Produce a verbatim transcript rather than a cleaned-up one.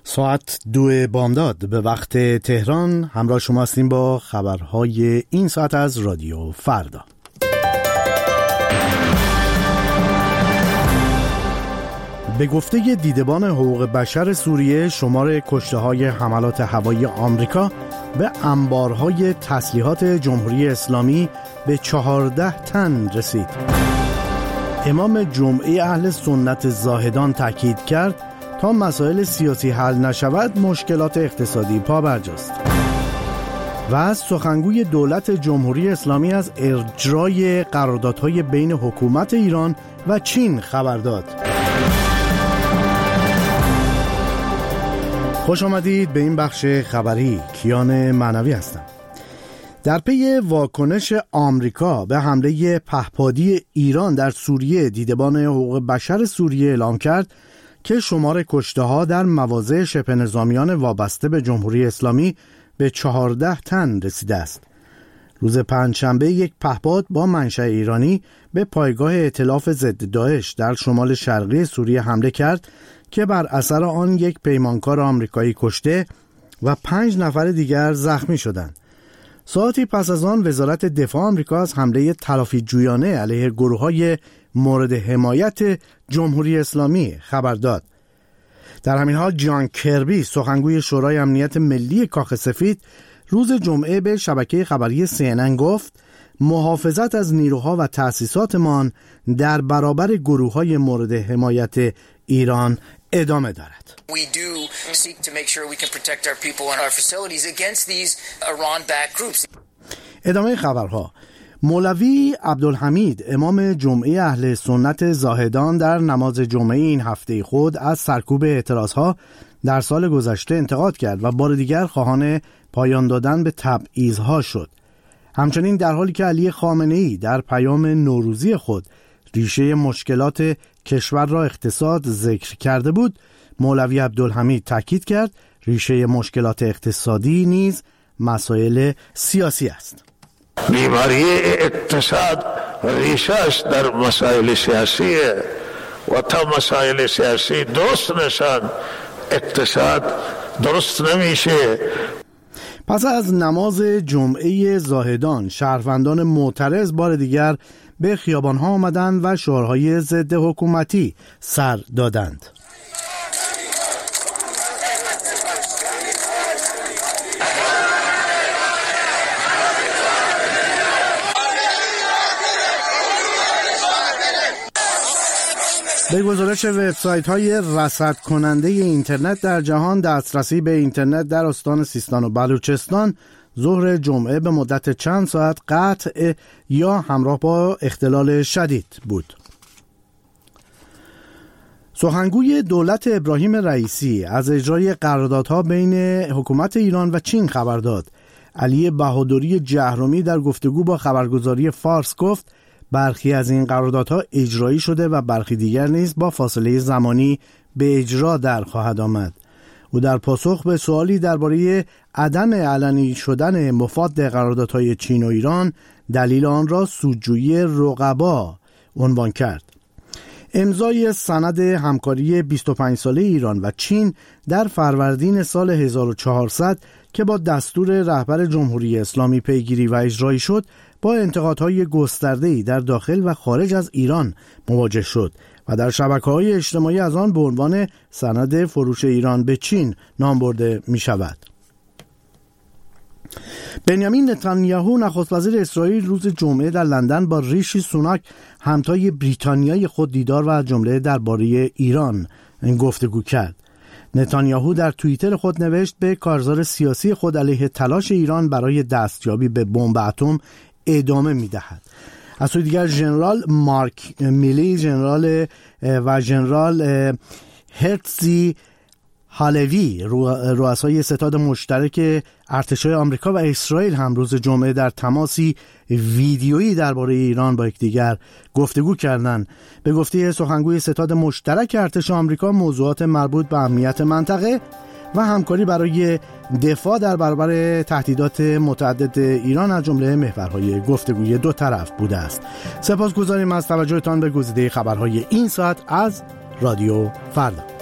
ساعت دو بامداد به وقت تهران. همراه شما هستیم با خبرهای این ساعت از رادیو فردا. به گفته دیدبان حقوق بشر سوریه، شمار کشته‌های حملات هوایی آمریکا به انبارهای تسلیحات جمهوری اسلامی به چهارده تن رسید. امام جمعه اهل سنت زاهدان تاکید کرد تا مسائل سیاسی حل نشود مشکلات اقتصادی پا برجاست. و از سخنگوی دولت جمهوری اسلامی از اجرای قراردادهای بین حکومت ایران و چین خبر داد. خوش آمدید به این بخش خبری. کیان معنوی هستم. در پی واکنش آمریکا به حمله پهپادی ایران در سوریه، دیدبان حقوق بشر سوریه اعلام کرد که شمار کشته‌ها در مواضع شبه نظامیان وابسته به جمهوری اسلامی به چهارده تن رسیده است. روز پنجشنبه یک پهپاد با منشأ ایرانی به پایگاه ائتلاف ضد داعش در شمال شرقی سوریه حمله کرد که بر اثر آن یک پیمانکار آمریکایی کشته و پنج نفر دیگر زخمی شدند. ساعتی پس از آن وزارت دفاع آمریکا از حمله تلافی جویانه علیه گروه‌های مورد حمایت جمهوری اسلامی خبر داد. در همین حال جان کربی، سخنگوی شورای امنیت ملی کاخ سفید، روز جمعه به شبکه خبری سی ان ان گفت محافظت از نیروها و تأسیساتمان در برابر گروه‌های مورد حمایت ایران ادامه دارد. We do seek to make sure we can protect our people and our facilities against these Iran-backed groups. ادامه خبرها. مولوی عبدالحمید، امام جمعه اهل سنت زاهدان، در نماز جمعه این هفته خود از سرکوب اعتراضها در سال گذشته انتقاد کرد و بار دیگر خواهان پایان دادن به تبعیضها شد. همچنین در حالی که علی خامنه‌ای در پیام نوروزی خود ریشه مشکلات کشور را اقتصاد ذکر کرده بود، مولوی عبدالحمید تاکید کرد ریشه مشکلات اقتصادی نیز مسائل سیاسی است. بیماری اقتصاد ریشه‌اش در مسائل سیاسیه و تا مسائل سیاسی درست نشن اقتصاد درست نمیشه. پس از نماز جمعه زاهدان، شهروندان معترض بار دیگر به خیابان‌ها آمدند و شعارهای ضد حکومتی سر دادند. به گزارش وبسایت‌های رصد کننده اینترنت در جهان، دسترسی به اینترنت در استان سیستان و بلوچستان ظهر جمعه به مدت چند ساعت قطع یا همراه با اختلال شدید بود. سخنگوی دولت ابراهیم رئیسی از اجرای قراردادها بین حکومت ایران و چین خبر داد. علی بهادری جهرمی در گفتگو با خبرگزاری فارس گفت برخی از این قراردادها اجرایی شده و برخی دیگر نیز با فاصله زمانی به اجرا در خواهد آمد. او در پاسخ به سوالی درباره عدم علنی شدن مفاد قراردادهای چین و ایران، دلیل آن را سودجویی رقبا عنوان کرد. امضای سند همکاری بیست و پنج ساله ایران و چین در فروردین سال هزار و چهارصد که با دستور رهبر جمهوری اسلامی پیگیری و اجرایی شد، با انتقادهای گسترده‌ای در داخل و خارج از ایران مواجه شد و در شبکه‌های اجتماعی از آن به عنوان سند فروش ایران به چین نام برده می شود. بنیامین نتانیاهو، نخست وزیر اسرائیل، روز جمعه در لندن با ریشی سوناک، همتای بریتانیای خود دیدار و از جمله درباره ایران گفتگو کرد. نتانیاهو در توییتر خود نوشت به کارزار سیاسی خود علیه تلاش ایران برای دستیابی به بمب اتم ادامه می‌دهد. از سوی دیگر ژنرال مارک میلی ژنرال و ژنرال هرتزی هالوی، رؤسای ستاد مشترک ارتش‌های آمریکا و اسرائیل، هم روز جمعه در تماسی ویدیویی درباره ایران با یکدیگر گفتگو کردند. به گفته سخنگوی ستاد مشترک ارتش آمریکا، موضوعات مربوط به امنیت منطقه و همکاری برای دفاع در برابر تهدیدات متعدد ایران از جمله محورهای گفتگوی دو طرف بوده است. سپاسگزاریم از توجهتان به گزیده خبرهای این ساعت از رادیو فردا.